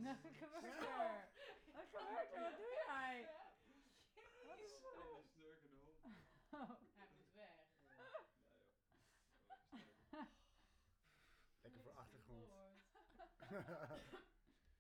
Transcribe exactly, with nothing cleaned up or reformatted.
Wat gebeurt er? Wat gebeurt er? Wat doe jij? Wat is Een er? snurkende hond. Oh. Hij moet weg. Ja, nee joh. Lekker snurken. Lekker voor achtergrond. Gehoord.